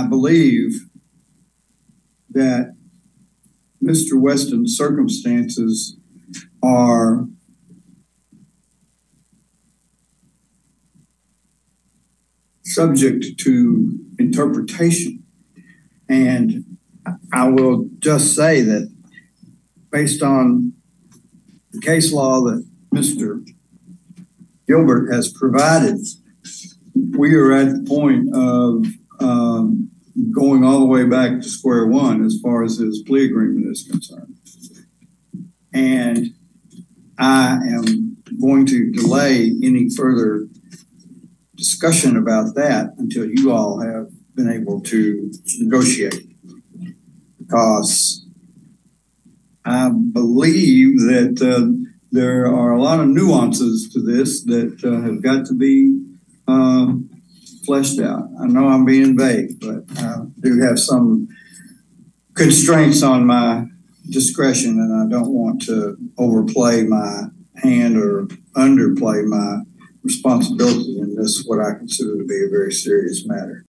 I believe that Mr. Weston's circumstances are subject to interpretation. And I will just say that based on the case law that Mr. Gilbert has provided, we are at the point of going all the way back to square one as far as his plea agreement is concerned. And I am going to delay any further discussion about that until you all have been able to negotiate, because I believe that there are a lot of nuances to this that have got to be fleshed out. I know I'm being vague, but I do have some constraints on my discretion, and I don't want to overplay my hand or underplay my responsibility in this, what I consider to be a very serious matter.